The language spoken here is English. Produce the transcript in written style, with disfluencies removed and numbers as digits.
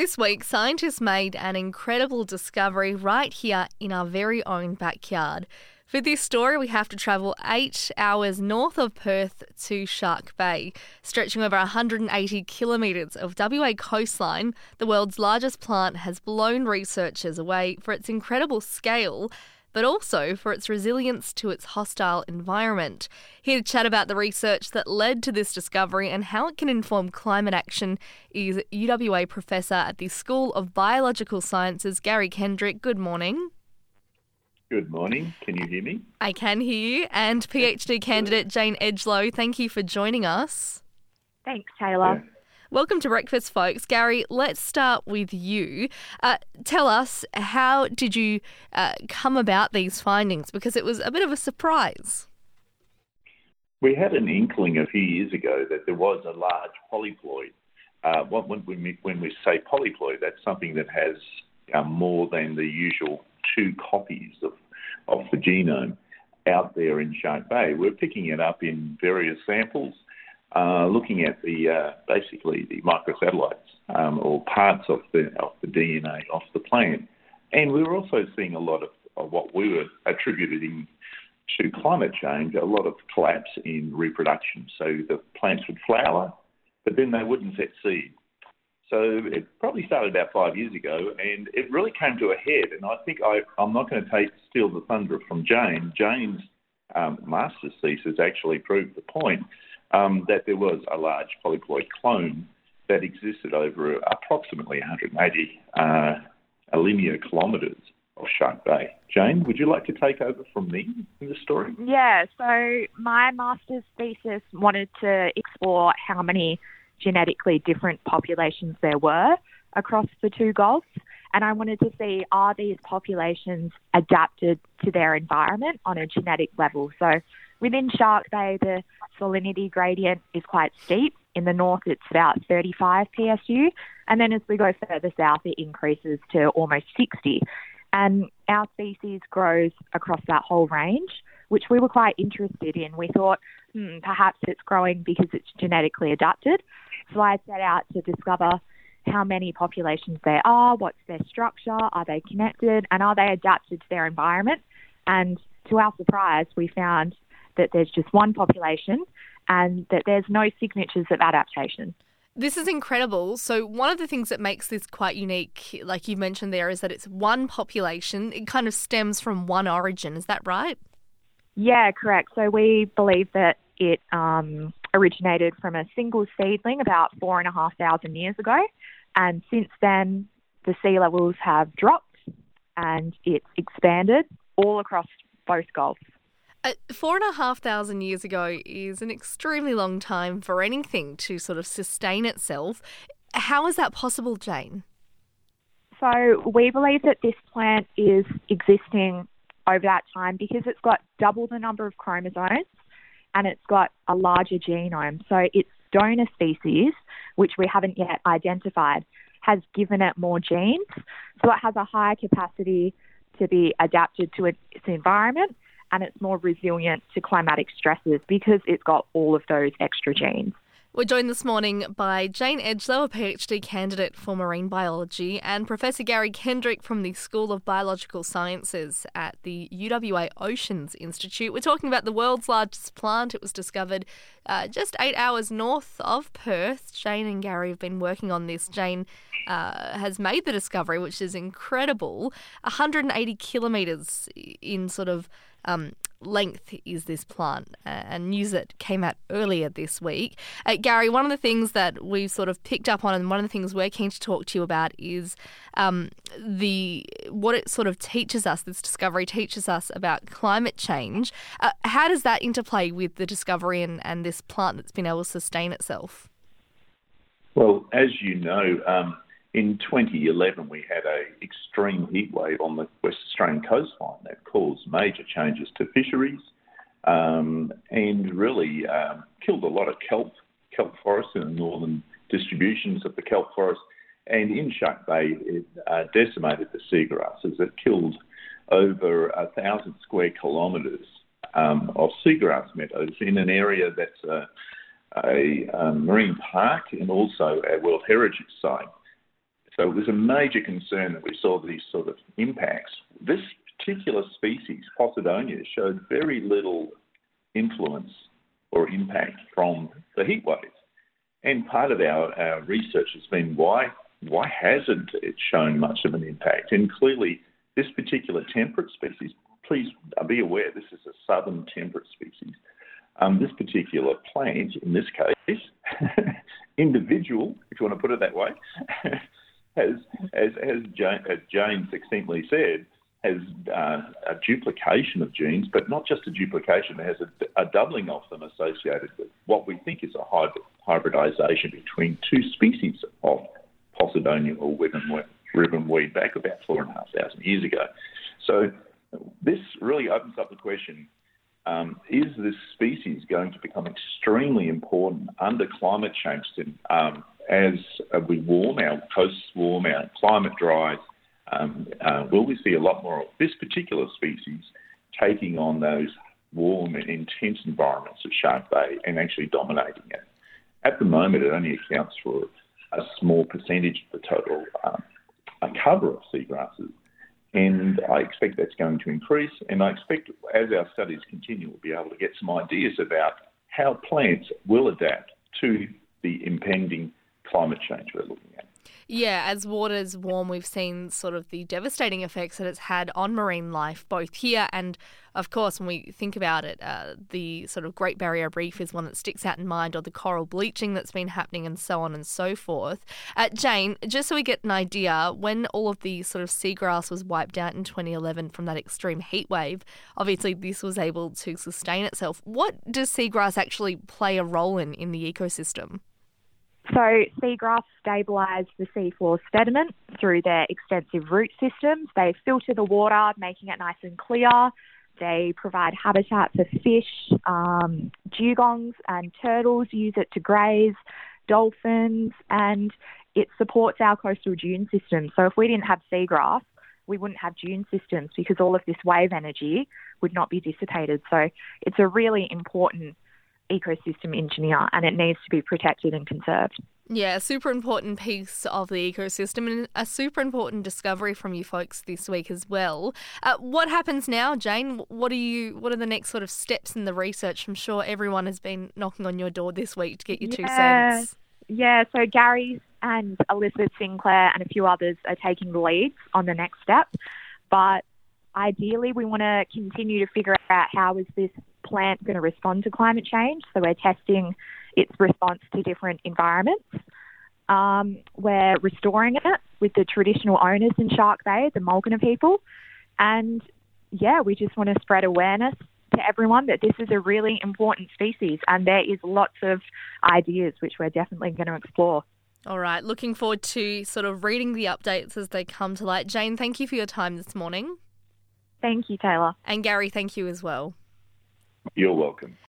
This week, scientists made an incredible discovery right here in our very own backyard. For this story, we have to travel 8 hours north of Perth to Shark Bay. Stretching over 180 kilometres of WA coastline, the world's largest plant has blown researchers away for its incredible scale, but also for its resilience to its hostile environment. Here to chat about the research that led to this discovery and how it can inform climate action is UWA professor at the School of Biological Sciences, Gary Kendrick. Good morning. Good morning. Can you hear me? I can hear you. And PhD candidate Jane Edgelow, thank you for joining us. Thanks, Taylor. Yeah. Welcome to Breakfast, folks. Gary, let's start with you. Tell us, how did you come about these findings? Because it was a bit of a surprise. We had an inkling a few years ago that there was a large polyploid. When we say polyploid, that's something that has more than the usual 2 copies of the genome out there in Shark Bay. We're picking it up in various samples, looking at basically the microsatellites or parts of the DNA of the plant. And we were also seeing a lot of what we were attributing to climate change, a lot of collapse in reproduction. So the plants would flower, but then they wouldn't set seed. So it probably started about 5 years ago, and it really came to a head. And I think I'm not going to steal the thunder from Jane. Jane's master's thesis actually proved the point that there was a large polyploid clone that existed over approximately 180 linear kilometres of Shark Bay. Jane, would you like to take over from me in the story? Yeah, so my master's thesis wanted to explore how many genetically different populations there were across the 2 gulfs. And I wanted to see, are these populations adapted to their environment on a genetic level? So within Shark Bay, the salinity gradient is quite steep. In the north, it's about 35 PSU. And then as we go further south, it increases to almost 60. And our species grows across that whole range, which we were quite interested in. We thought, perhaps it's growing because it's genetically adapted. So I set out to discover how many populations there are, what's their structure, are they connected, and are they adapted to their environment? And to our surprise, we found that there's just one population and that there's no signatures of adaptation. This is incredible. So one of the things that makes this quite unique, like you mentioned there, is that it's one population. It kind of stems from one origin. Is that right? Yeah, correct. So we believe that it originated from a single seedling about 4,500 years ago. And since then, the sea levels have dropped and it's expanded all across both gulfs. 4,500 years ago is an extremely long time for anything to sort of sustain itself. How is that possible, Jane? So we believe that this plant is existing over that time because it's got double the number of chromosomes and it's got a larger genome. So its donor species, which we haven't yet identified, has given it more genes. So it has a higher capacity to be adapted to its environment, and it's more resilient to climatic stresses because it's got all of those extra genes. We're joined this morning by Jane Edgelow, a PhD candidate for marine biology, and Professor Gary Kendrick from the School of Biological Sciences at the UWA Oceans Institute. We're talking about the world's largest plant. It was discovered just 8 hours north of Perth. Jane and Gary have been working on this. Jane has made the discovery, which is incredible. 180 kilometres in sort of length is this plant, and news that came out earlier this week. Gary, one of the things that we've sort of picked up on, and one of the things we're keen to talk to you about, is what it sort of teaches us, this discovery teaches us about climate change. How does that interplay with the discovery and this plant that's been able to sustain itself? Well, as you know, in 2011, we had an extreme heat wave on the West Australian coastline that caused major changes to fisheries and really killed a lot of kelp forests in the northern distributions of the kelp forest. And in Shark Bay, it decimated the seagrasses. It killed over 1,000 square kilometres of seagrass meadows in an area that's a marine park and also a World Heritage Site. So it was a major concern that we saw these sort of impacts. This particular species, Posidonia, showed very little influence or impact from the heat waves. And part of our research has been why hasn't it shown much of an impact? And clearly, this particular temperate species, please be aware, this is a southern temperate species. This particular plant, in this case, individual, if you want to put it that way, has as Jane succinctly said, has a duplication of genes, but not just a duplication, it has a doubling of them associated with what we think is a hybridization between two species of Posidonia or ribbonweed back about 4,500 years ago. So this really opens up the question, is this species going to become extremely important under climate change as we warm, our coasts warm, our climate dries? Will we see a lot more of this particular species taking on those warm and intense environments of Shark Bay and actually dominating it? At the moment, it only accounts for a small percentage of the total cover of seagrasses. And I expect that's going to increase. And I expect as our studies continue, we'll be able to get some ideas about how plants will adapt to the impending climate change we're looking at. Yeah, as waters warm, we've seen sort of the devastating effects that it's had on marine life, both here and, of course, when we think about it, the sort of Great Barrier Reef is one that sticks out in mind, or the coral bleaching that's been happening and so on and so forth. Jane, just so we get an idea, when all of the sort of seagrass was wiped out in 2011 from that extreme heat wave, obviously this was able to sustain itself. What does seagrass actually play a role in the ecosystem? So seagrass stabilise the seafloor sediment through their extensive root systems. They filter the water, making it nice and clear. They provide habitat for fish, dugongs and turtles use it to graze, dolphins, and it supports our coastal dune system. So if we didn't have seagrass, we wouldn't have dune systems because all of this wave energy would not be dissipated. So it's a really important ecosystem engineer and it needs to be protected and conserved. Yeah, a super important piece of the ecosystem and a super important discovery from you folks this week as well. What happens now, Jane? What are the next sort of steps in the research? I'm sure everyone has been knocking on your door this week to get your 2 cents. Yeah, so Gary and Elizabeth Sinclair and a few others are taking the leads on the next step. But ideally, we want to continue to figure out how is this plant going to respond to climate change. So we're testing its response to different environments. We're restoring it with the traditional owners in Shark Bay, the Mulgana people. And yeah, we just want to spread awareness to everyone that this is a really important species and there is lots of ideas which we're definitely going to explore. All right, looking forward to sort of reading the updates as they come to light. Jane, thank you for your time this morning. Thank you, Taylor. And Gary, thank you as well. You're welcome.